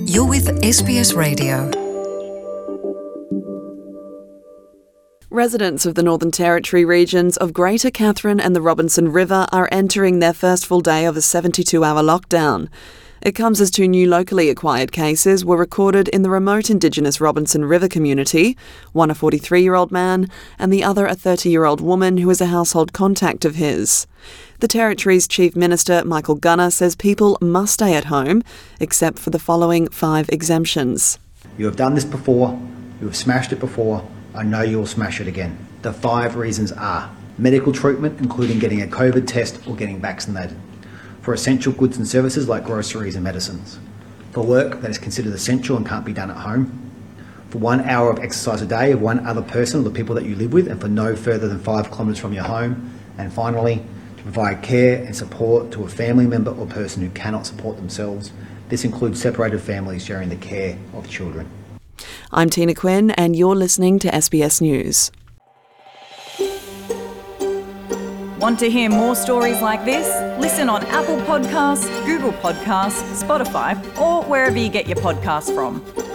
You're with SBS Radio. Residents of the Northern Territory regions of Greater Katherine and the Robinson River are entering their first full day of a 72-hour lockdown. It comes as two new locally acquired cases were recorded in the remote Indigenous Robinson River community, one a 43-year-old man and the other a 30-year-old woman who is a household contact of his. The Territory's Chief Minister, Michael Gunner, says people must stay at home, except for the following 5 exemptions. You have done this before, you have smashed it before, I know you will smash it again. The 5 reasons are medical treatment, including getting a COVID test or getting vaccinated. For essential goods and services like groceries and medicines. For work that is considered essential and can't be done at home. For 1 hour of exercise a day of one other person or the people that you live with, and for no further than 5 kilometres from your home. And finally, to provide care and support to a family member or person who cannot support themselves. This includes separated families sharing the care of children. I'm Tina Quinn and you're listening to SBS News. Want to hear more stories like this? Listen on Apple Podcasts, Google Podcasts, Spotify, or wherever you get your podcasts from.